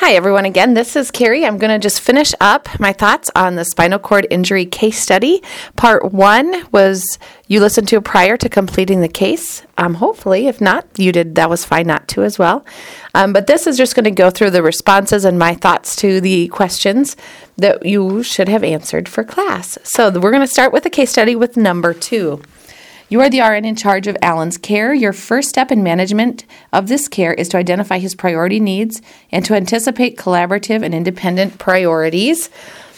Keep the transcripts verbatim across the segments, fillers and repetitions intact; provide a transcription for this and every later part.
Hi, everyone. Again, this is Carrie. I'm going to just finish up my thoughts on the spinal cord injury case study. Part one was you listened to prior to completing the case. Um, hopefully, if not, you did. That was fine not to as well. Um, but this is just going to go through the responses and my thoughts to the questions that you should have answered for class. So we're going to start with the case study with number two. You are the R N in charge of Alan's care. Your first step in management of this care is to identify his priority needs and to anticipate collaborative and independent priorities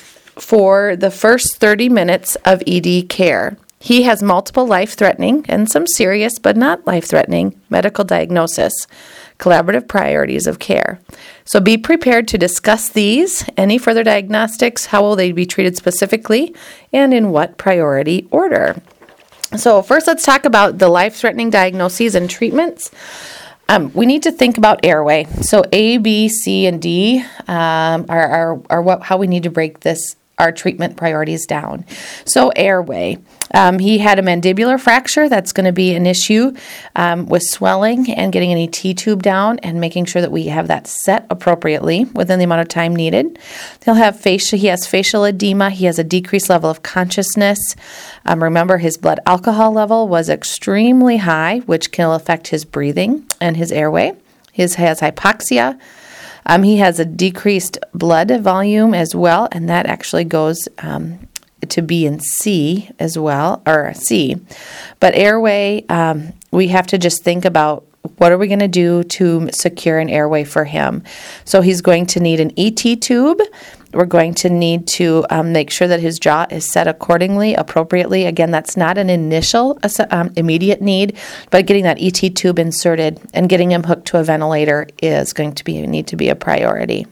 for the first thirty minutes of E D care. He has multiple life-threatening and some serious but not life-threatening medical diagnosis, collaborative priorities of care. So be prepared to discuss these, any further diagnostics, how will they be treated specifically, and in what priority order. So first, let's talk about the life-threatening diagnoses and treatments. Um, we need to think about airway. So A, B, C, and D um, are, are, are what, how we need to break this, our treatment priorities down. So airway. Um, he had a mandibular fracture. That's going to be an issue um, with swelling and getting an E T tube down and making sure that we have that set appropriately within the amount of time needed. He'll have facial. He has facial edema. He has a decreased level of consciousness. Um, remember, his blood alcohol level was extremely high, which can affect his breathing and his airway. He has hypoxia. Um, he has a decreased blood volume as well, and that actually goes um, to B and C as well, or C. But airway, um, we have to just think about what are we going to do to secure an airway for him. So he's going to need an E T tube. We're going to need to um, make sure that his jaw is set accordingly, appropriately. Again, that's not an initial um, immediate need, but getting that E T tube inserted and getting him hooked to a ventilator is going to be need to be a priority.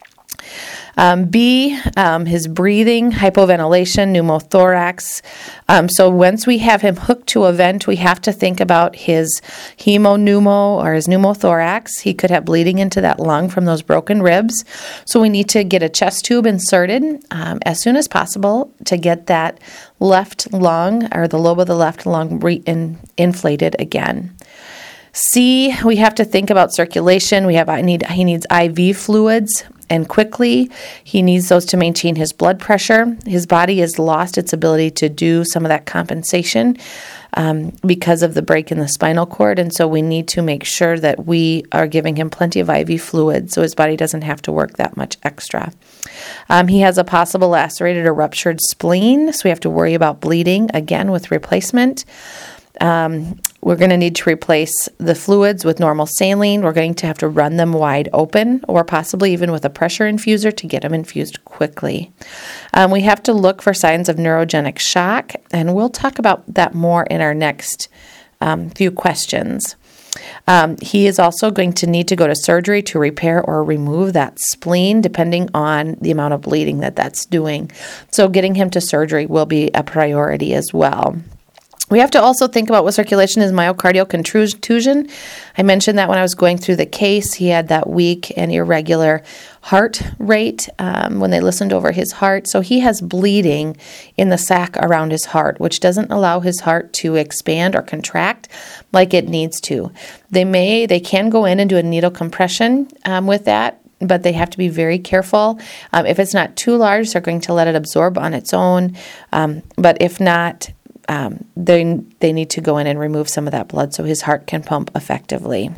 Um, B, um, his breathing, hypoventilation, pneumothorax. Um, so once we have him hooked to a vent, we have to think about his hemopneumo or his pneumothorax. He could have bleeding into that lung from those broken ribs. So we need to get a chest tube inserted um, as soon as possible to get that left lung or the lobe of the left lung re- in, inflated again. C, we have to think about circulation. We have I need he needs I V fluids, and quickly. He needs those to maintain his blood pressure. His body has lost its ability to do some of that compensation um, because of the break in the spinal cord, and so we need to make sure that we are giving him plenty of I V fluid so his body doesn't have to work that much extra. Um, he has a possible lacerated or ruptured spleen, so we have to worry about bleeding, again, with replacement. Um, we're going to need to replace the fluids with normal saline. We're going to have to run them wide open or possibly even with a pressure infuser to get them infused quickly. Um, we have to look for signs of neurogenic shock, and we'll talk about that more in our next um, few questions. Um, he is also going to need to go to surgery to repair or remove that spleen, depending on the amount of bleeding that that's doing. So getting him to surgery will be a priority as well. We have to also think about what circulation is myocardial contusion. I mentioned that when I was going through the case. He had that weak and irregular heart rate um, when they listened over his heart. So he has bleeding in the sac around his heart, which doesn't allow his heart to expand or contract like it needs to. They may, they can go in and do a needle compression um, with that, but they have to be very careful. Um, if it's not too large, they're going to let it absorb on its own. Um, but if not, Um, they they need to go in and remove some of that blood so his heart can pump effectively.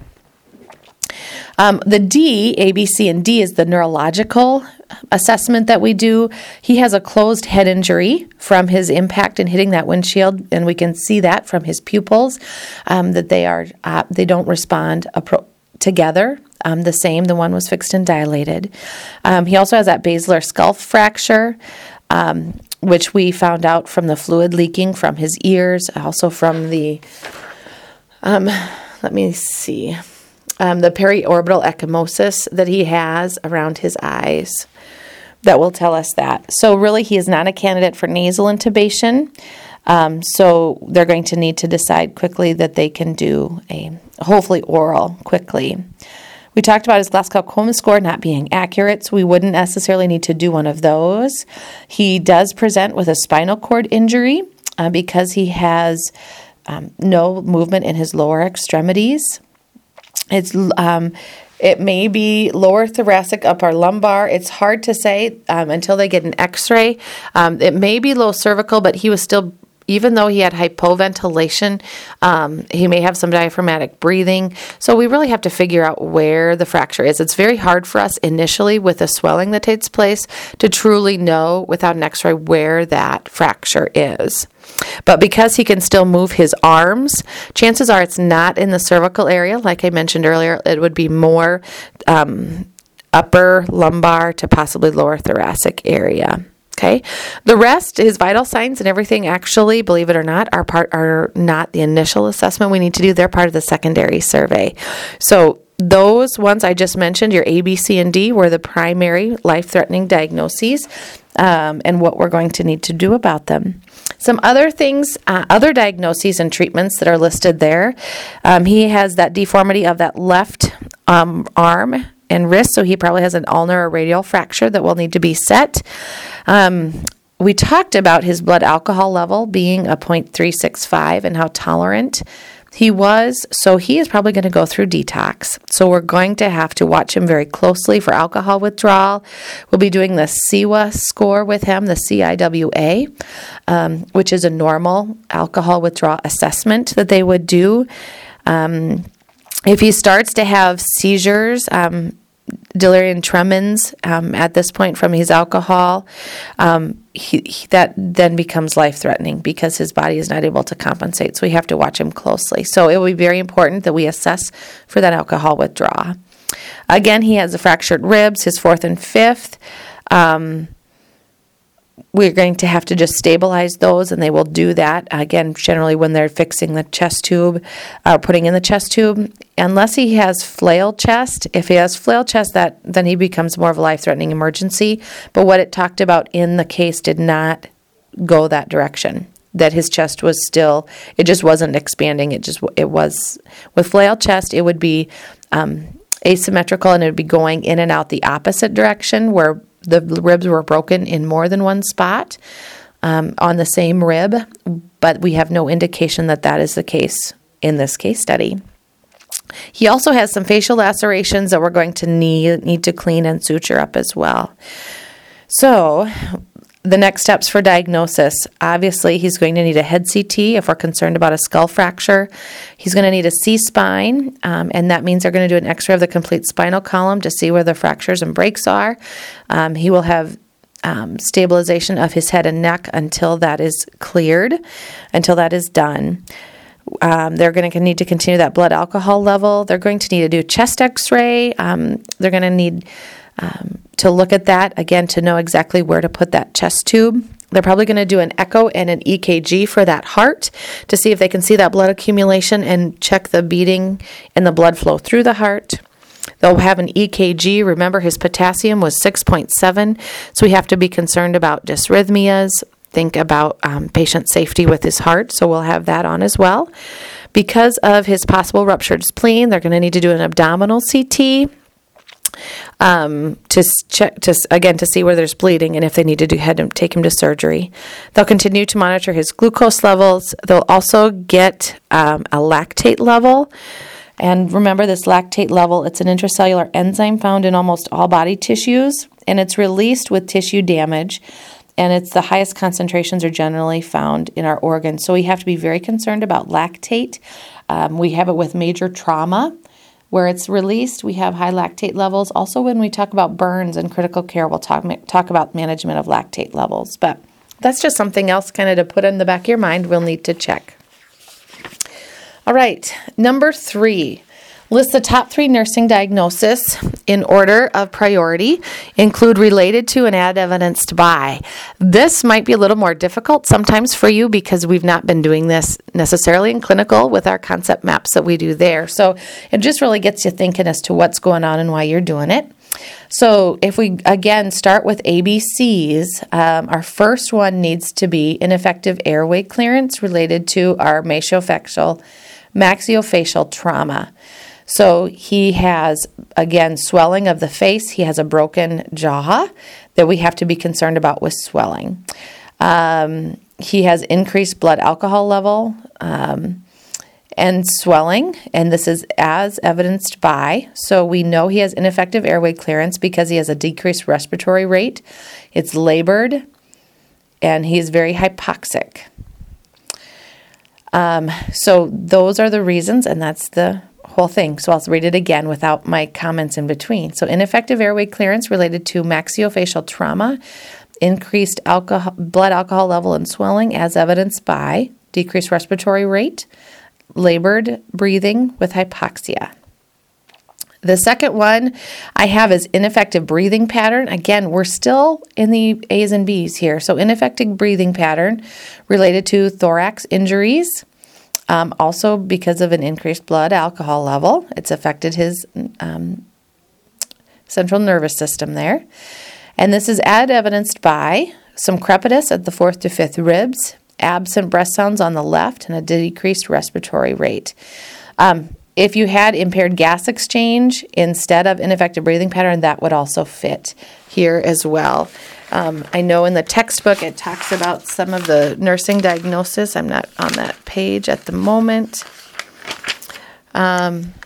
Um, the D, A, B, C, and D is the neurological assessment that we do. He has a closed head injury from his impact and hitting that windshield, and we can see that from his pupils um, that they are uh, they don't respond appro- together. Um, the same. The one was fixed and dilated. Um, he also has that basilar skull fracture. Um, which we found out from the fluid leaking from his ears, also from the, um, let me see, um, the periorbital ecchymosis that he has around his eyes. That will tell us that. So really, he is not a candidate for nasal intubation. Um, so they're going to need to decide quickly that they can do a, hopefully oral quickly. We talked about his Glasgow-Coma score not being accurate, so we wouldn't necessarily need to do one of those. He does present with a spinal cord injury uh, because he has um, no movement in his lower extremities. It's um, It may be lower thoracic, upper lumbar. It's hard to say um, until they get an x-ray. Um, it may be low cervical, but he was still, even though he had hypoventilation, um, he may have some diaphragmatic breathing. So we really have to figure out where the fracture is. It's very hard for us initially with the swelling that takes place to truly know without an x-ray where that fracture is. But because he can still move his arms, chances are it's not in the cervical area. Like I mentioned earlier, it would be more um, upper lumbar to possibly lower thoracic area. Okay. The rest, his vital signs and everything, actually, believe it or not, are part are not the initial assessment we need to do. They're part of the secondary survey. So those ones I just mentioned, your A, B, C, and D, were the primary life-threatening diagnoses, um, and what we're going to need to do about them. Some other things, uh, other diagnoses and treatments that are listed there. Um, he has that deformity of that left um, arm and wrist, so he probably has an ulnar or radial fracture that will need to be set. Um, we talked about his blood alcohol level being a zero point three six five and how tolerant he was, so he is probably going to go through detox. So we're going to have to watch him very closely for alcohol withdrawal. We'll be doing the C I W A score with him, the C I W A, um, which is a normal alcohol withdrawal assessment that they would do. Um, if he starts to have seizures, um, delirium tremens um, at this point from his alcohol, um, he, he, that then becomes life-threatening because his body is not able to compensate. So we have to watch him closely. So it will be very important that we assess for that alcohol withdrawal. Again, he has the fractured ribs, his fourth and fifth. Um, we're going to have to just stabilize those, and they will do that, again, generally when they're fixing the chest tube, uh, putting in the chest tube. Unless he has flail chest, if he has flail chest, that then he becomes more of a life-threatening emergency. But what it talked about in the case did not go that direction, that his chest was still, it just wasn't expanding. It just, it was, with flail chest, it would be um, asymmetrical, and it would be going in and out the opposite direction, where the ribs were broken in more than one spot um, on the same rib, but we have no indication that that is the case in this case study. He also has some facial lacerations that we're going to need, need to clean and suture up as well. So the next steps for diagnosis, obviously he's going to need a head C T if we're concerned about a skull fracture. He's going to need a C-spine, um, and that means they're going to do an x-ray of the complete spinal column to see where the fractures and breaks are. Um, he will have um, stabilization of his head and neck until that is cleared, until that is done. Um, they're going to need to continue that blood alcohol level. They're going to need to do chest x-ray. Um, they're going to need um, to look at that, again, to know exactly where to put that chest tube. They're probably going to do an echo and an E K G for that heart to see if they can see that blood accumulation and check the beating and the blood flow through the heart. They'll have an E K G. Remember, his potassium was six point seven, so we have to be concerned about dysrhythmias. Think about um, patient safety with his heart, so we'll have that on as well. Because of his possible ruptured spleen, they're going to need to do an abdominal C T um, to check, to again to see where there's bleeding, and if they need to do head and take him to surgery. They'll continue to monitor his glucose levels. They'll also get um, a lactate level. And remember, this lactate level, it's an intracellular enzyme found in almost all body tissues, and it's released with tissue damage. And it's the highest concentrations are generally found in our organs. So we have to be very concerned about lactate. Um, we have it with major trauma where it's released. We have high lactate levels. Also, when we talk about burns and critical care, we'll talk, talk about management of lactate levels. But that's just something else kind of to put in the back of your mind we'll need to check. All right, number three. List the top three nursing diagnoses in order of priority, include related to and add evidence to by. This might be a little more difficult sometimes for you because we've not been doing this necessarily in clinical with our concept maps that we do there. So it just really gets you thinking as to what's going on and why you're doing it. So if we, again, start with A B Cs, um, our first one needs to be ineffective airway clearance related to our maxillofacial, maxillofacial trauma. So he has, again, swelling of the face. He has a broken jaw that we have to be concerned about with swelling. Um, he has increased blood alcohol level, um, and swelling, and this is as evidenced by, so we know he has ineffective airway clearance because he has a decreased respiratory rate. It's labored, and he is very hypoxic. Um, so those are the reasons, and that's the whole thing. So I'll read it again without my comments in between. So ineffective airway clearance related to maxillofacial trauma, increased alcohol, blood alcohol level and swelling as evidenced by decreased respiratory rate, labored breathing with hypoxia. The second one I have is ineffective breathing pattern. Again, we're still in the A's and B's here. So ineffective breathing pattern related to thorax injuries. Um, also because of an increased blood alcohol level. It's affected his um, central nervous system there. And this is as evidenced by some crepitus at the fourth to fifth ribs, absent breath sounds on the left, and a decreased respiratory rate. Um, if you had impaired gas exchange instead of ineffective breathing pattern, that would also fit here as well. Um, I know in the textbook it talks about some of the nursing diagnosis. I'm not on that page at the moment. Um,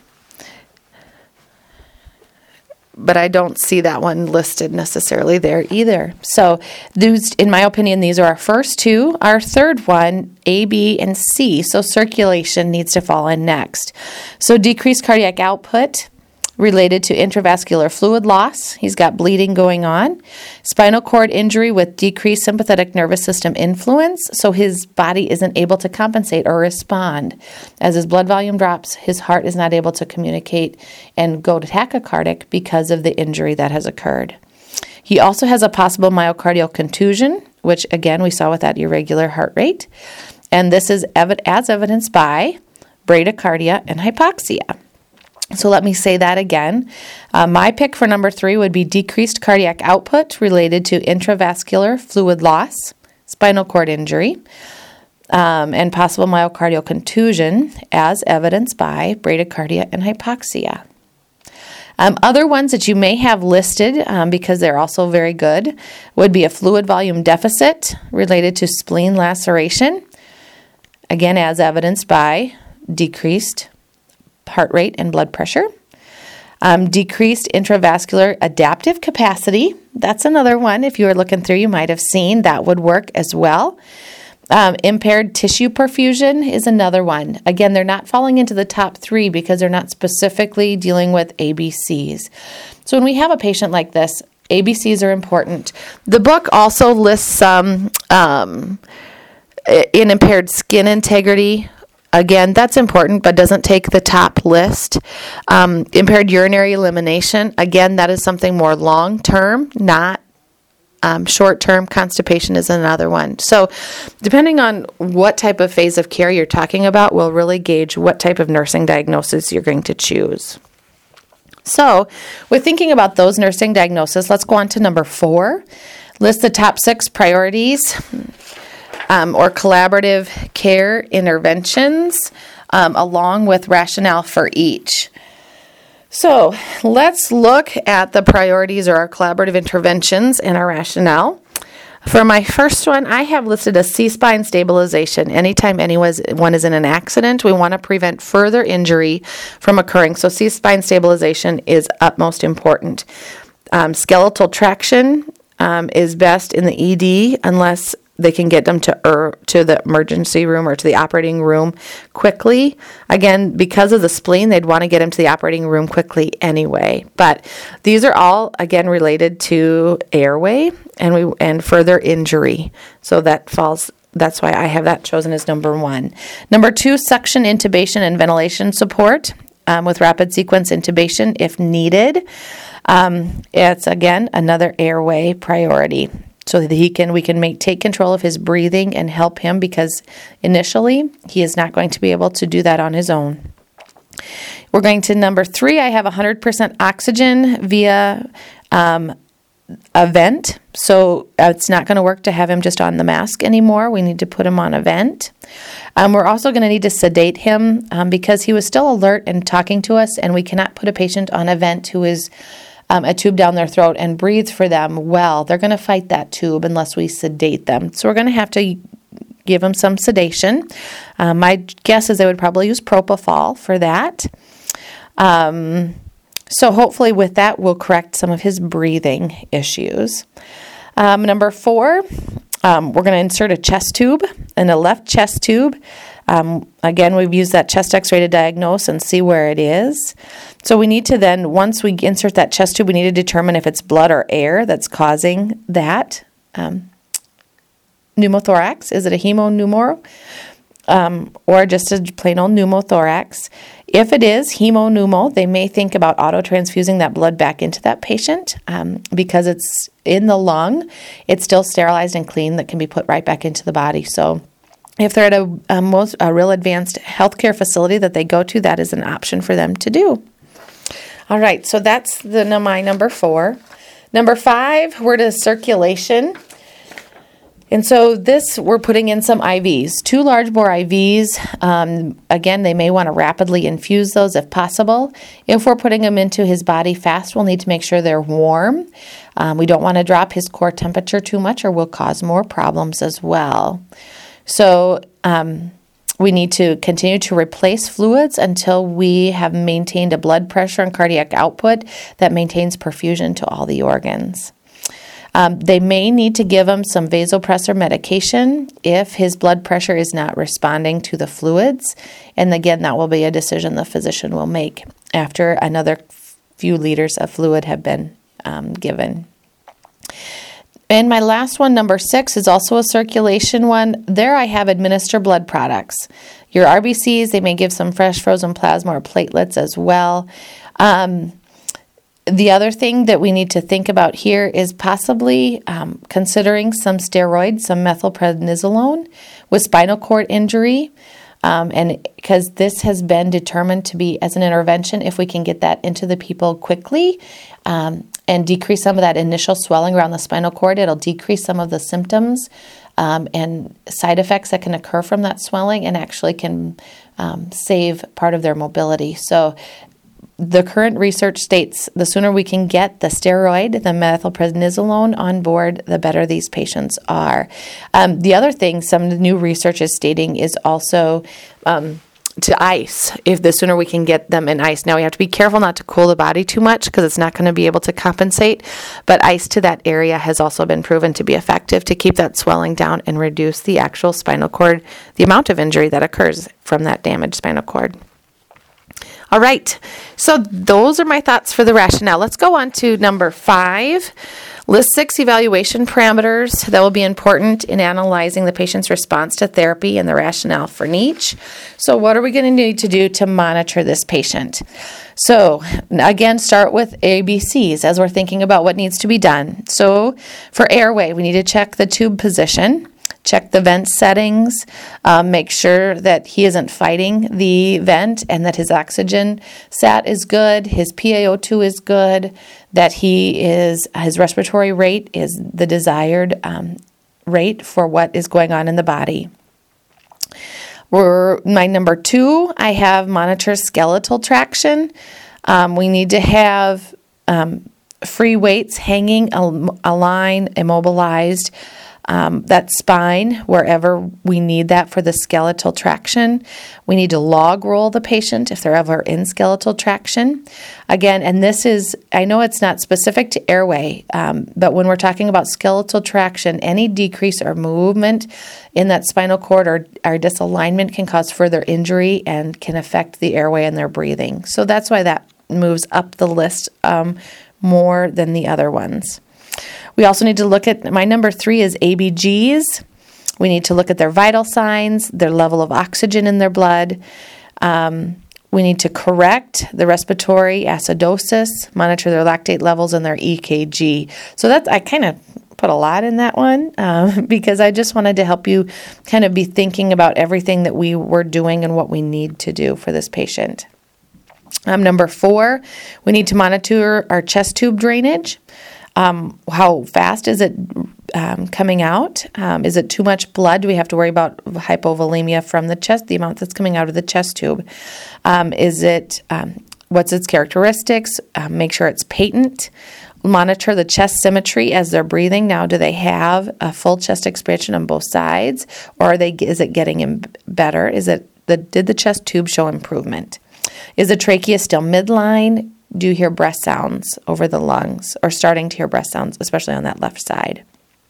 but I don't see that one listed necessarily there either. So these, in my opinion, these are our first two. Our third one, A, B, and C. So circulation needs to fall in next. So decreased cardiac output related to intravascular fluid loss. He's got bleeding going on. Spinal cord injury with decreased sympathetic nervous system influence, so his body isn't able to compensate or respond. As his blood volume drops, his heart is not able to communicate and go to tachycardic because of the injury that has occurred. He also has a possible myocardial contusion, which again we saw with that irregular heart rate. And this is ev- as evidenced by bradycardia and hypoxia. So let me say that again. Uh, my pick for number three would be decreased cardiac output related to intravascular fluid loss, spinal cord injury, um, and possible myocardial contusion as evidenced by bradycardia and hypoxia. Um, other ones that you may have listed, um, because they're also very good, would be a fluid volume deficit related to spleen laceration, again as evidenced by decreased heart rate and blood pressure. Um, decreased intravascular adaptive capacity. That's another one. If you were looking through, you might have seen that would work as well. Um, impaired tissue perfusion is another one. Again, they're not falling into the top three because they're not specifically dealing with A B Cs. So when we have a patient like this, A B Cs are important. The book also lists some um, in impaired skin integrity. Again, that's important, but doesn't take the top list. Um, impaired urinary elimination. Again, that is something more long-term, not um, short-term. Constipation is another one. So depending on what type of phase of care you're talking about will really gauge what type of nursing diagnosis you're going to choose. So with thinking about those nursing diagnoses, let's go on to number four. List the top six priorities. Um, or collaborative care interventions, um, along with rationale for each. So let's look at the priorities or our collaborative interventions and our rationale. For my first one, I have listed a C-spine stabilization. Anytime anyone is in an accident, we want to prevent further injury from occurring. So C-spine stabilization is utmost important. Um, skeletal traction um, is best in the E D unless they can get them to er, to the emergency room or to the operating room quickly. Again, because of the spleen, they'd want to get him to the operating room quickly anyway. But these are all, again, related to airway and we and further injury. So that falls. That's why I have that chosen as number one. Number two, suction intubation and ventilation support um, with rapid sequence intubation if needed. Um, it's, again, another airway priority. So that he can, we can make take control of his breathing and help him because initially he is not going to be able to do that on his own. We're going to number three. I have one hundred percent oxygen via um, a vent. So it's not going to work to have him just on the mask anymore. We need to put him on a vent. Um, we're also going to need to sedate him um, because he was still alert and talking to us, and we cannot put a patient on a vent who is Um, a tube down their throat and breathe for them well. They're going to fight that tube unless we sedate them. So we're going to have to give them some sedation. Uh, my guess is they would probably use propofol for that. Um, so hopefully with that, we'll correct some of his breathing issues. Um, number four, um, we're going to insert a chest tube and a left chest tube. Um, again, we've used that chest x-ray to diagnose and see where it is. So we need to then, once we insert that chest tube, we need to determine if it's blood or air that's causing that um, pneumothorax. Is it a hemopneumor um, or just a plain old pneumothorax? If it is hemopneumo, they may think about autotransfusing that blood back into that patient um, because it's in the lung. It's still sterilized and clean that can be put right back into the body. So if they're at a, a, most, a real advanced healthcare facility that they go to, that is an option for them to do. All right, so that's the my number four. Number five, we're to circulation. And so this, we're putting in some I Vs, two large bore I Vs. Um, again, they may want to rapidly infuse those if possible. If we're putting them into his body fast, we'll need to make sure they're warm. Um, we don't want to drop his core temperature too much or we'll cause more problems as well. So um, we need to continue to replace fluids until we have maintained a blood pressure and cardiac output that maintains perfusion to all the organs. Um, they may need to give him some vasopressor medication if his blood pressure is not responding to the fluids. And again, that will be a decision the physician will make after another few liters of fluid have been um, given. And my last one, number six, is also a circulation one. There I have administer blood products. Your R B Cs, they may give some fresh frozen plasma or platelets as well. Um, the other thing that we need to think about here is possibly um, considering some steroids, some methylprednisolone with spinal cord injury. Um, and because this has been determined to be as an intervention, if we can get that into the people quickly um, and decrease some of that initial swelling around the spinal cord, it'll decrease some of the symptoms um, and side effects that can occur from that swelling and actually can um, save part of their mobility. So the current research states the sooner we can get the steroid, the methylprednisolone on board, the better these patients are. Um, the other thing some new research is stating is also um, to ice, if the sooner we can get them in ice. Now we have to be careful not to cool the body too much because it's not going to be able to compensate, but ice to that area has also been proven to be effective to keep that swelling down and reduce the actual spinal cord, the amount of injury that occurs from that damaged spinal cord. All right, so those are my thoughts for the rationale. Let's go on to number five. List six evaluation parameters that will be important in analyzing the patient's response to therapy and the rationale for each. So what are we going to need to do to monitor this patient? So again, start with A B Cs as we're thinking about what needs to be done. So for airway, we need to check the tube position. Check the vent settings, um, make sure that he isn't fighting the vent and that his oxygen sat is good, his P a O two is good, that he is, his respiratory rate is the desired um, rate for what is going on in the body. We're, my number two, I have monitor skeletal traction. Um, we need to have um, free weights hanging a, a line, immobilized, Um, that spine, wherever we need that for the skeletal traction. We need to log roll the patient if they're ever in skeletal traction. Again, and this is, I know it's not specific to airway, um, but when we're talking about skeletal traction, any decrease or movement in that spinal cord or, or disalignment can cause further injury and can affect the airway and their breathing. So that's why that moves up the list um, more than the other ones. We also need to look at, my number three is A B Gs. We need to look at their vital signs, their level of oxygen in their blood. Um, we need to correct the respiratory acidosis, monitor their lactate levels and their E K G. So that's, I kind of put a lot in that one um, because I just wanted to help you kind of be thinking about everything that we were doing and what we need to do for this patient. Um, number four, we need to monitor our chest tube drainage. Um, how fast is it um, coming out? Um, is it too much blood? Do we have to worry about hypovolemia from the chest, the amount that's coming out of the chest tube? Um, is it, um, what's its characteristics? Um, make sure it's patent. monitor the chest symmetry as they're breathing. Now, do they have a full chest expansion on both sides, or are they? Is it getting in better? Is it the did the chest tube show improvement? Is the trachea still midline? Do you hear breath sounds over the lungs, or starting to hear breath sounds, especially on that left side?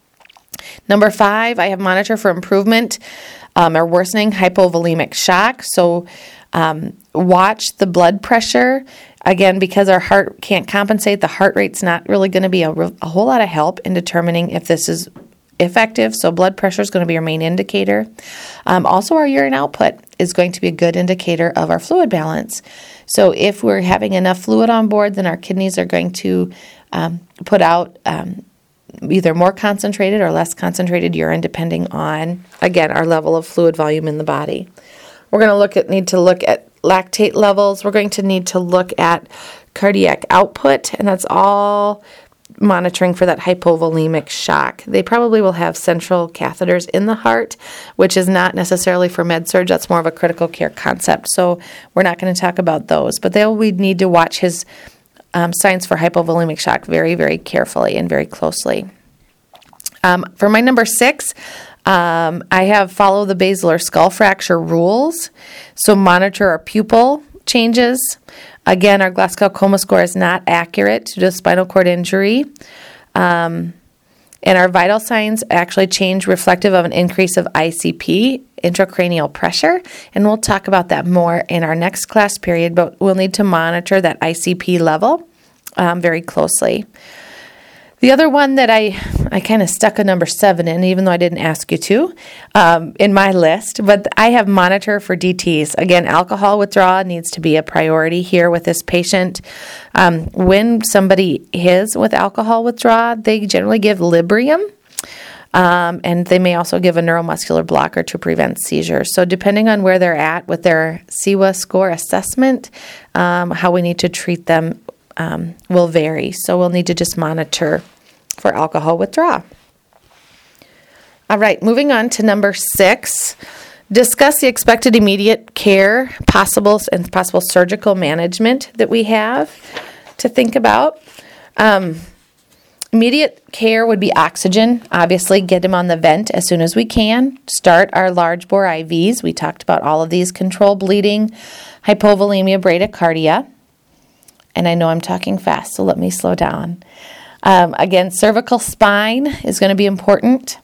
Number five, I have monitor for improvement um, or worsening hypovolemic shock. So um, watch the blood pressure. Again, because our heart can't compensate, the heart rate's not really going to be a, a whole lot of help in determining if this is effective. So blood pressure is going to be our main indicator. Um, also, our urine output is going to be a good indicator of our fluid balance. So if we're having enough fluid on board, then our kidneys are going to um, put out um, either more concentrated or less concentrated urine, depending on, again, our level of fluid volume in the body. We're going to look at need to look at lactate levels. We're going to need to look at cardiac output, and that's all monitoring for that hypovolemic shock. They probably will have central catheters in the heart, which is not necessarily for med-surg. That's more of a critical care concept. So we're not going to talk about those. But they'll we need to watch his um, signs for hypovolemic shock very, very carefully and very closely. Um, for my number six, um, I have follow the basilar skull fracture rules. So monitor our pupil changes. Again, our Glasgow Coma score is not accurate due to spinal cord injury. Um, and our vital signs actually change reflective of an increase of I C P, intracranial pressure. And we'll talk about that more in our next class period, but we'll need to monitor that I C P level um, very closely. The other one that I, I kind of stuck a number seven in, even though I didn't ask you to, um, in my list, but I have monitor for D Ts. Again, alcohol withdrawal needs to be a priority here with this patient. Um, when somebody is with alcohol withdrawal, they generally give Librium, um, and they may also give a neuromuscular blocker to prevent seizures. So depending on where they're at with their C W A score assessment, um, how we need to treat them um, will vary. So we'll need to just monitor for alcohol withdrawal. All right, moving on to number six. Discuss the expected immediate care, possible and possible surgical management that we have to think about. Um, immediate care would be oxygen. Obviously, get him on the vent as soon as we can. Start our large bore I Vs. We talked about all of these. Control bleeding, hypovolemia, bradycardia. And I know I'm talking fast, so let me slow down. Um, again, cervical spine is going to be important.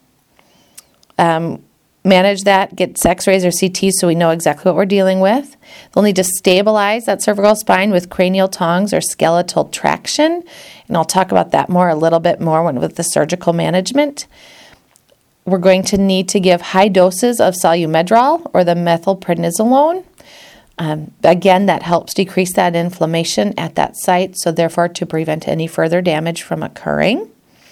Um, manage that, get x-rays or C Ts so we know exactly what we're dealing with. They'll need to stabilize that cervical spine with cranial tongs or skeletal traction. And I'll talk about that more, a little bit more when, with the surgical management. We're going to need to give high doses of Solumedrol or the methylprednisolone. Um, again, that helps decrease that inflammation at that site, so therefore to prevent any further damage from occurring.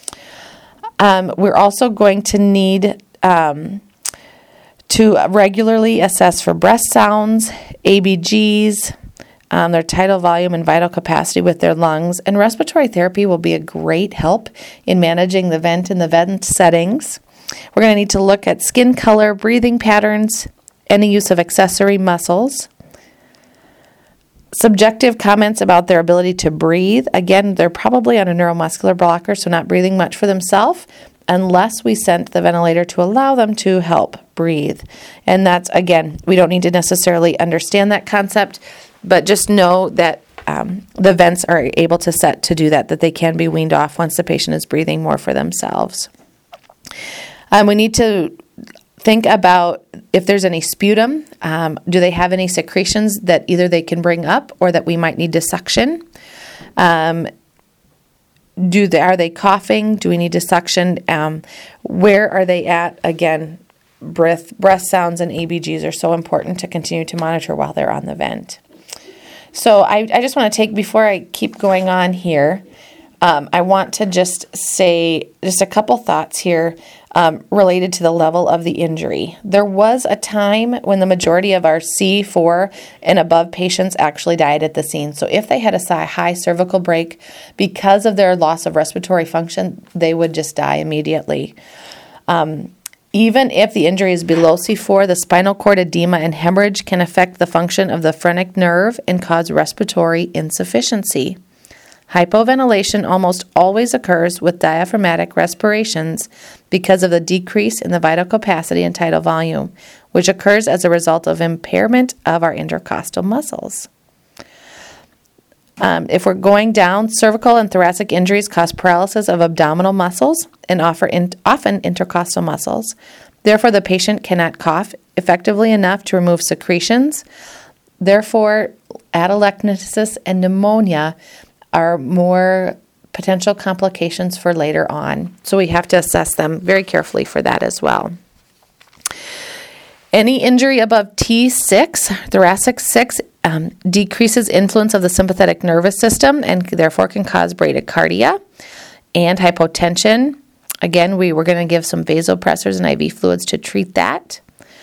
Um, we're also going to need um, to regularly assess for breath sounds, A B Gs, um, their tidal volume and vital capacity with their lungs, and respiratory therapy will be a great help in managing the vent and the vent settings. We're going to need to look at skin color, breathing patterns, any use of accessory muscles. Subjective comments about their ability to breathe. Again, they're probably on a neuromuscular blocker, so not breathing much for themselves unless we sent the ventilator to allow them to help breathe. And that's, again, we don't need to necessarily understand that concept, but just know that um, the vents are able to set to do that, that they can be weaned off once the patient is breathing more for themselves. Um, we need to think about if there's any sputum. Um, do they have any secretions that either they can bring up or that we might need to suction? Um, do they, are they coughing? Do we need to suction? Um, where are they at? Again, breath, breath sounds and A B Gs are so important to continue to monitor while they're on the vent. So I, I just want to take, before I keep going on here, um, I want to just say just a couple thoughts here um, related to the level of the injury. There was a time when the majority of our C four and above patients actually died at the scene. So if they had a high cervical break because of their loss of respiratory function, they would just die immediately. Um, Even if the injury is below C four, the spinal cord edema and hemorrhage can affect the function of the phrenic nerve and cause respiratory insufficiency. Hypoventilation almost always occurs with diaphragmatic respirations because of the decrease in the vital capacity and tidal volume, which occurs as a result of impairment of our intercostal muscles. Um, if we're going down, cervical and thoracic injuries cause paralysis of abdominal muscles and offer in, often intercostal muscles. Therefore, the patient cannot cough effectively enough to remove secretions. Therefore, atelectasis and pneumonia are more potential complications for later on. So we have to assess them very carefully for that as well. Any injury above T six, thoracic six, um, decreases influence of the sympathetic nervous system and therefore can cause bradycardia and hypotension. Again, we were going to give some vasopressors and I V fluids to treat that.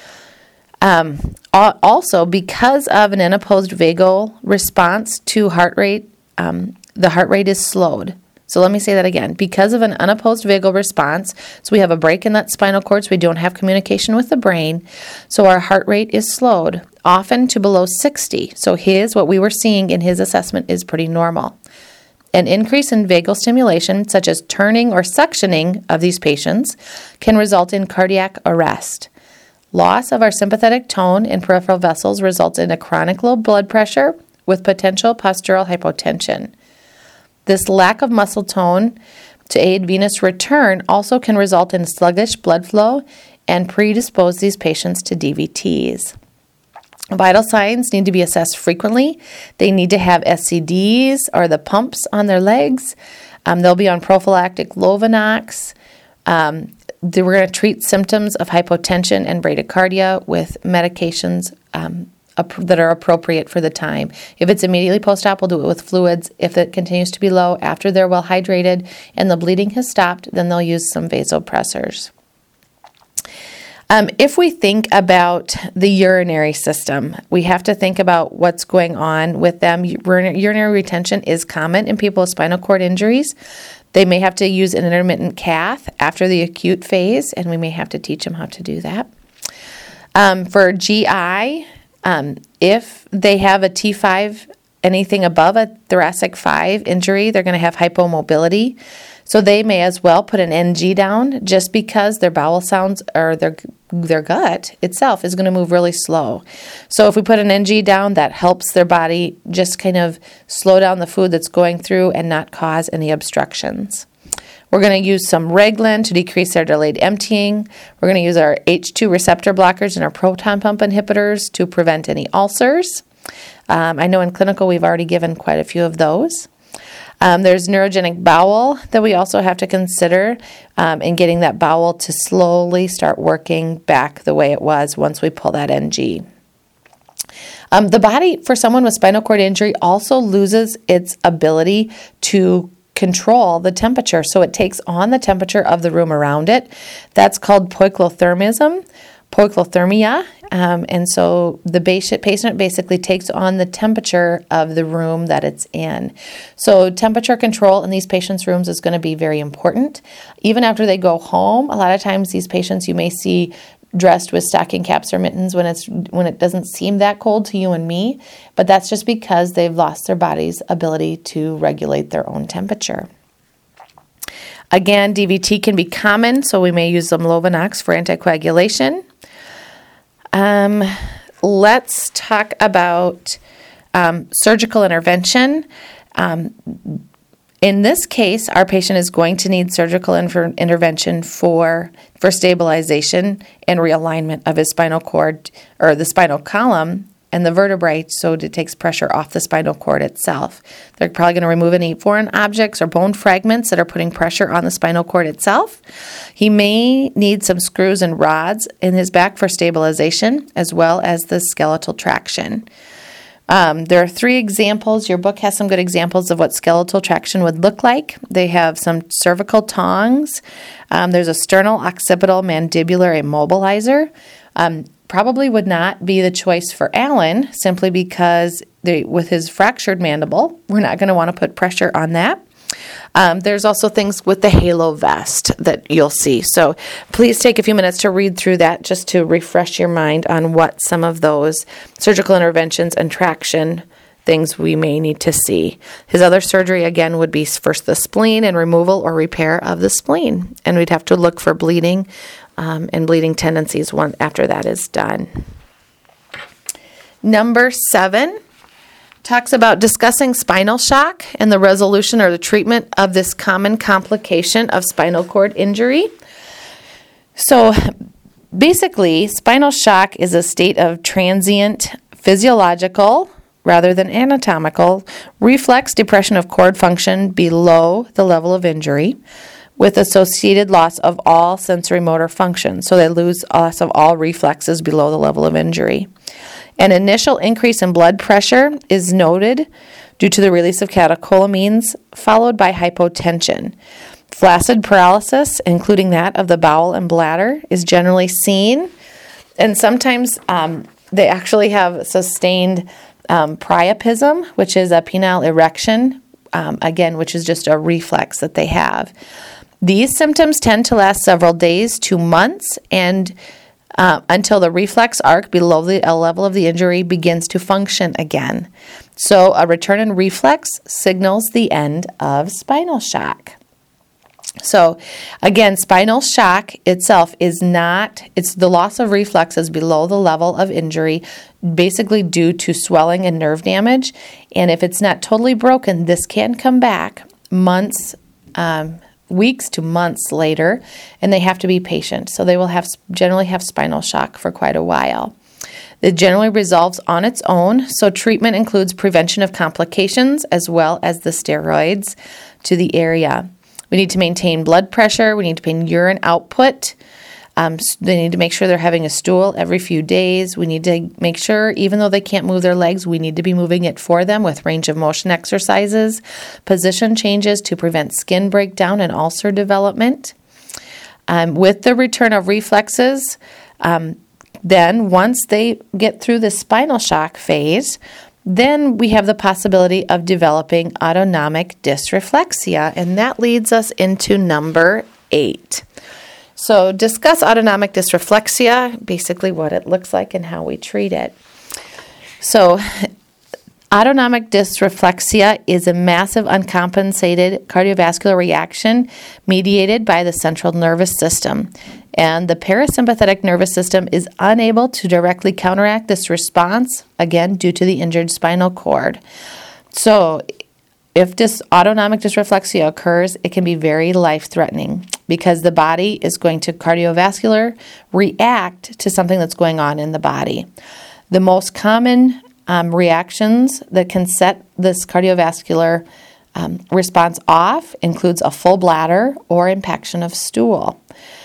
Um, also, because of an unopposed vagal response to heart rate, um, the heart rate is slowed. So let me say that again. Because of an unopposed vagal response, so we have a break in that spinal cord, so we don't have communication with the brain, so our heart rate is slowed, often to below sixty. So his, what we were seeing in his assessment is pretty normal. An increase in vagal stimulation, such as turning or suctioning of these patients, can result in cardiac arrest. Loss of our sympathetic tone in peripheral vessels results in a chronic low blood pressure with potential postural hypotension. This lack of muscle tone to aid venous return also can result in sluggish blood flow and predispose these patients to D V Ts. Vital signs need to be assessed frequently. They need to have S C Ds or the pumps on their legs. Um, they'll be on prophylactic Lovenox. Um, they, we're going to treat symptoms of hypotension and bradycardia with medications um, that are appropriate for the time. If it's immediately post-op, we'll do it with fluids. If it continues to be low after they're well hydrated and the bleeding has stopped, then they'll use some vasopressors. Um, if we think about the urinary system, we have to think about what's going on with them. Urinary retention is common in people with spinal cord injuries. They may have to use an intermittent cath after the acute phase, and we may have to teach them how to do that. Um, for G I, Um, if they have a T five, anything above a thoracic five injury, they're going to have hypomobility. So they may as well put an N G down just because their bowel sounds or their their gut itself is going to move really slow. So if we put an N G down, that helps their body just kind of slow down the food that's going through and not cause any obstructions. We're going to use some Reglan to decrease their delayed emptying. We're going to use our H two receptor blockers and our proton pump inhibitors to prevent any ulcers. Um, I know in clinical we've already given quite a few of those. Um, there's neurogenic bowel that we also have to consider um, in getting that bowel to slowly start working back the way it was once we pull that N G. Um, the body for someone with spinal cord injury also loses its ability to control the temperature. So it takes on the temperature of the room around it. That's called poikilothermism, poikilothermia. Um, and so the patient basically takes on the temperature of the room that it's in. So temperature control in these patients' rooms is going to be very important. Even after they go home, a lot of times these patients you may see dressed with stocking caps or mittens when it's when it doesn't seem that cold to you and me, but that's just because they've lost their body's ability to regulate their own temperature. Again, D V T can be common, so we may use some Lovenox for anticoagulation. Um, let's talk about um, surgical intervention. Um, In this case, our patient is going to need surgical inter- intervention for, for stabilization and realignment of his spinal cord or the spinal column and the vertebrae so it takes pressure off the spinal cord itself. They're probably going to remove any foreign objects or bone fragments that are putting pressure on the spinal cord itself. He may need some screws and rods in his back for stabilization as well as the skeletal traction. Um, there are three examples. Your book has some good examples of what skeletal traction would look like. They have some cervical tongs. Um, there's a sternal occipital mandibular immobilizer. Um, probably would not be the choice for Alan simply because they, with his fractured mandible, we're not going to want to put pressure on that. Um, there's also things with the halo vest that you'll see. So please take a few minutes to read through that just to refresh your mind on what some of those surgical interventions and traction things we may need to see. His other surgery, again, would be first the spleen and removal or repair of the spleen. And we'd have to look for bleeding um, and bleeding tendencies one, after that is done. Number seven talks about discussing spinal shock and the resolution or the treatment of this common complication of spinal cord injury. So basically, spinal shock is a state of transient physiological rather than anatomical reflex depression of cord function below the level of injury with associated loss of all sensory motor function. So they lose loss of all reflexes below the level of injury. An initial increase in blood pressure is noted due to the release of catecholamines, followed by hypotension. Flaccid paralysis, including that of the bowel and bladder, is generally seen. And sometimes um, they actually have sustained um, priapism, which is a penile erection, um, again, which is just a reflex that they have. These symptoms tend to last several days to months and Uh, until the reflex arc below the level of the injury begins to function again. So a return in reflex signals the end of spinal shock. So again, spinal shock itself is not, it's the loss of reflexes below the level of injury, basically due to swelling and nerve damage. And if it's not totally broken, this can come back months um weeks to months later, and they have to be patient. So they will have generally have spinal shock for quite a while. It generally resolves on its own, so treatment includes prevention of complications as well as the steroids to the area. We need to maintain blood pressure. We need to maintain urine output. Um, they need to make sure they're having a stool every few days. We need to make sure, even though they can't move their legs, we need to be moving it for them with range of motion exercises, position changes to prevent skin breakdown and ulcer development. Um, with the return of reflexes, um, then once they get through the spinal shock phase, then we have the possibility of developing autonomic dysreflexia, and that leads us into number eight. So discuss autonomic dysreflexia, basically what it looks like and how we treat it. So autonomic dysreflexia is a massive uncompensated cardiovascular reaction mediated by the central nervous system. And the parasympathetic nervous system is unable to directly counteract this response, again, due to the injured spinal cord. So if this autonomic dysreflexia occurs, it can be very life-threatening because the body is going to cardiovascular react to something that's going on in the body. The most common um, reactions that can set this cardiovascular um, response off includes a full bladder or impaction of stool.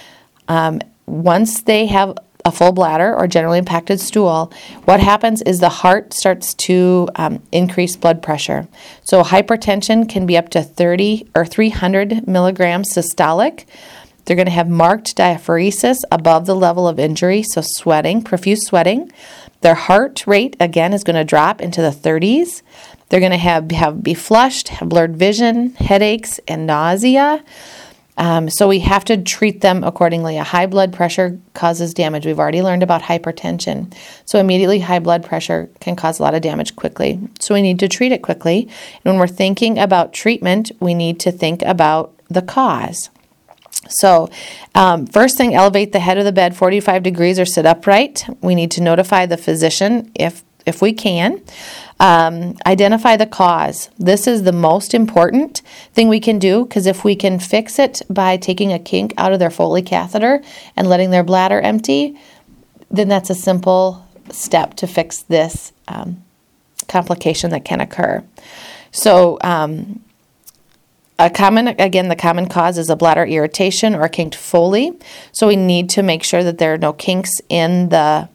Um, once they have a full bladder or generally impacted stool, what happens is the heart starts to um, increase blood pressure. So hypertension can be up to thirty or three hundred milligrams systolic. They're going to have marked diaphoresis above the level of injury, so sweating, profuse sweating. Their heart rate, again, is going to drop into the thirties. They're going to have, have be flushed, have blurred vision, headaches, and nausea. Um, so we have to treat them accordingly. A high blood pressure causes damage. We've already learned about hypertension. So immediately high blood pressure can cause a lot of damage quickly. So we need to treat it quickly. And when we're thinking about treatment, we need to think about the cause. So um, first thing, elevate the head of the bed forty-five degrees or sit upright. We need to notify the physician if if we can. Um, identify the cause. This is the most important thing we can do, because if we can fix it by taking a kink out of their Foley catheter and letting their bladder empty, then that's a simple step to fix this um, complication that can occur. So um, a common, again, the common cause is a bladder irritation or a kinked Foley. So we need to make sure that there are no kinks in the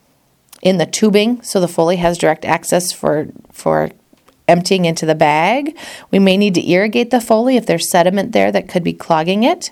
in the tubing, so the Foley has direct access for for emptying into the bag. We may need to irrigate the Foley if there's sediment there that could be clogging it.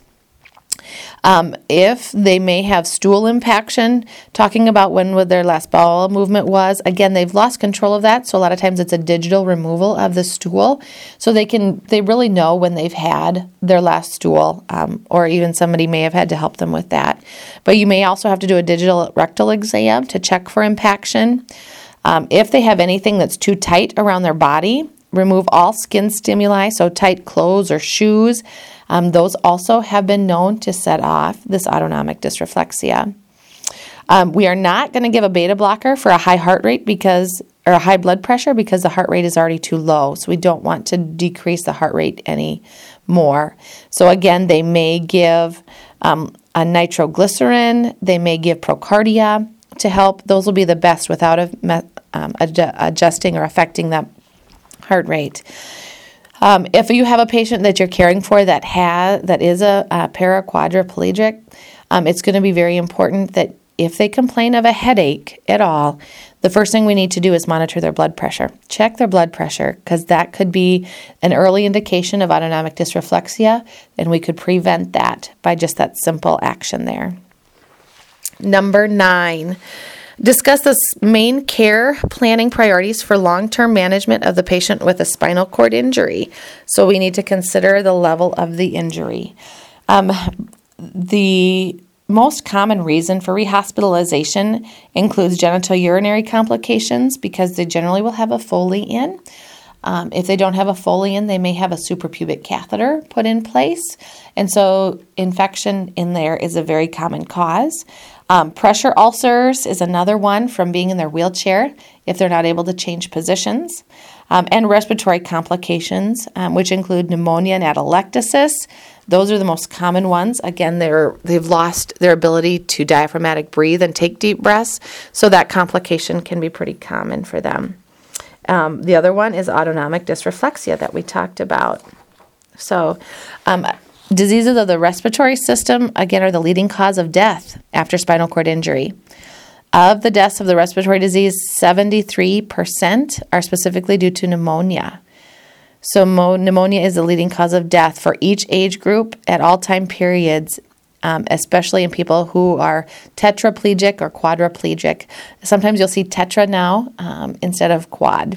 Um, if they may have stool impaction, talking about when their last bowel movement was, again, they've lost control of that, so a lot of times it's a digital removal of the stool, so they can they really know when they've had their last stool, um, or even somebody may have had to help them with that. But you may also have to do a digital rectal exam to check for impaction. Um, if they have anything that's too tight around their body, remove all skin stimuli, so tight clothes or shoes. Um, those also have been known to set off this autonomic dysreflexia. Um, we are not going to give a beta blocker for a high heart rate because, or a high blood pressure because the heart rate is already too low. So we don't want to decrease the heart rate any more. So again, they may give um, a nitroglycerin. They may give Procardia to help. Those will be the best without a, um, adju- adjusting or affecting that heart rate. Um, if you have a patient that you're caring for that has that is a, a paraquadriplegic, um, it's going to be very important that if they complain of a headache at all, the first thing we need to do is monitor their blood pressure. Check their blood pressure because that could be an early indication of autonomic dysreflexia, and we could prevent that by just that simple action there. Number nine, discuss the main care planning priorities for long-term management of the patient with a spinal cord injury. So we need to consider the level of the injury. Um, the most common reason for rehospitalization includes genitourinary complications because they generally will have a Foley in. Um, if they don't have a Foley in, they may have a suprapubic catheter put in place. And so infection in there is a very common cause. Um, pressure ulcers is another one from being in their wheelchair if they're not able to change positions. Um, and respiratory complications, um, which include pneumonia and atelectasis. Those are the most common ones. Again, they're, they've lost their ability to diaphragmatic breathe and take deep breaths, so that complication can be pretty common for them. Um, the other one is autonomic dysreflexia that we talked about. So um, diseases of the respiratory system, again, are the leading cause of death after spinal cord injury. Of the deaths of the respiratory disease, seventy-three percent are specifically due to pneumonia. So mo- pneumonia is the leading cause of death for each age group at all time periods, um, especially in people who are tetraplegic or quadriplegic. Sometimes you'll see tetra now um, instead of quad.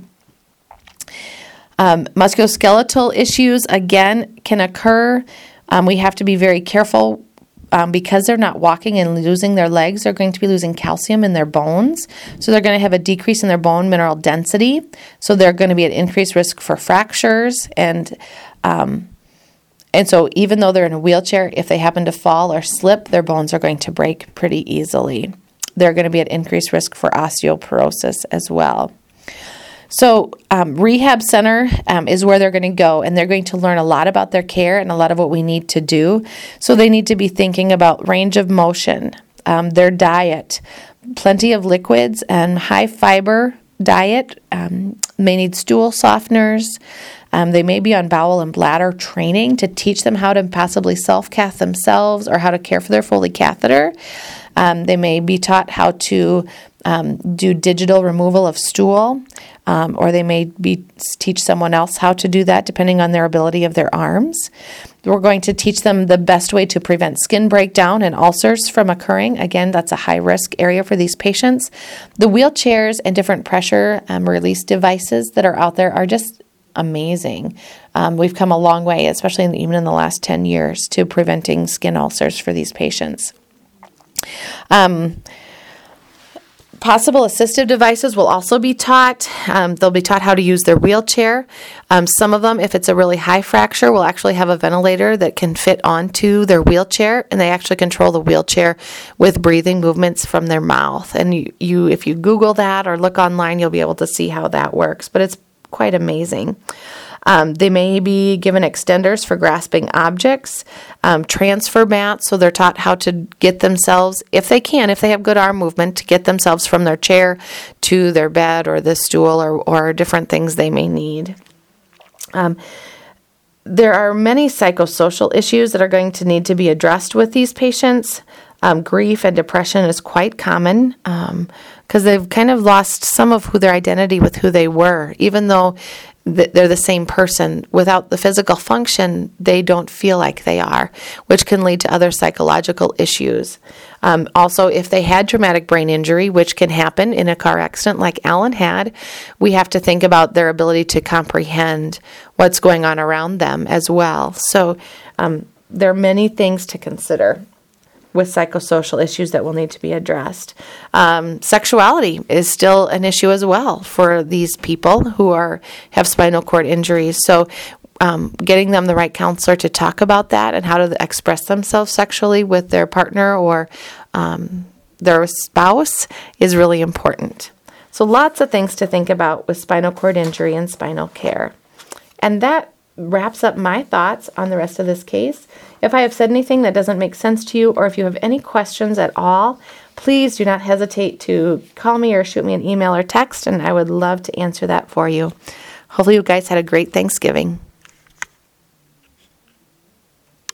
Um, musculoskeletal issues, again, can occur. Um, we have to be very careful. Um, because they're not walking and losing their legs, they're going to be losing calcium in their bones. So they're going to have a decrease in their bone mineral density. So they're going to be at increased risk for fractures. And um, and so even though they're in a wheelchair, if they happen to fall or slip, their bones are going to break pretty easily. They're going to be at increased risk for osteoporosis as well. So um, rehab center um, is where they're going to go, and they're going to learn a lot about their care and a lot of what we need to do. So they need to be thinking about range of motion, um, their diet, plenty of liquids, and high fiber diet. Um, may need stool softeners. Um, they may be on bowel and bladder training to teach them how to possibly self-cath themselves or how to care for their Foley catheter. Um, they may be taught how to um, do digital removal of stool, um, or they may be teach someone else how to do that depending on their ability of their arms. We're going to teach them the best way to prevent skin breakdown and ulcers from occurring. Again, that's a high-risk area for these patients. The wheelchairs and different pressure um, release devices that are out there are just amazing. Um, we've come a long way, especially in, even in the last ten years, to preventing skin ulcers for these patients. Um, possible assistive devices will also be taught. Um, they'll be taught how to use their wheelchair. Um, some of them, if it's a really high fracture, will actually have a ventilator that can fit onto their wheelchair, and they actually control the wheelchair with breathing movements from their mouth. And you, you if you Google that or look online, you'll be able to see how that works. But it's quite amazing. Um, they may be given extenders for grasping objects, um, transfer mats, so they're taught how to get themselves, if they can, if they have good arm movement, to get themselves from their chair to their bed or the stool or, or different things they may need. Um, there are many psychosocial issues that are going to need to be addressed with these patients. Um, grief and depression is quite common because um, they've kind of lost some of who their identity with who they were, even though they're the same person. Without the physical function, they don't feel like they are, which can lead to other psychological issues. Um, also, if they had traumatic brain injury, which can happen in a car accident like Alan had, we have to think about their ability to comprehend what's going on around them as well. So um, there are many things to consider. with psychosocial issues that will need to be addressed. Um, sexuality is still an issue as well for these people who are have spinal cord injuries. So um, getting them the right counselor to talk about that and how to express themselves sexually with their partner or um, their spouse is really important. So lots of things to think about with spinal cord injury and spinal care. And that wraps up my thoughts on the rest of this case. If I have said anything that doesn't make sense to you, or if you have any questions at all, please do not hesitate to call me or shoot me an email or text, and I would love to answer that for you. Hopefully you guys had a great Thanksgiving.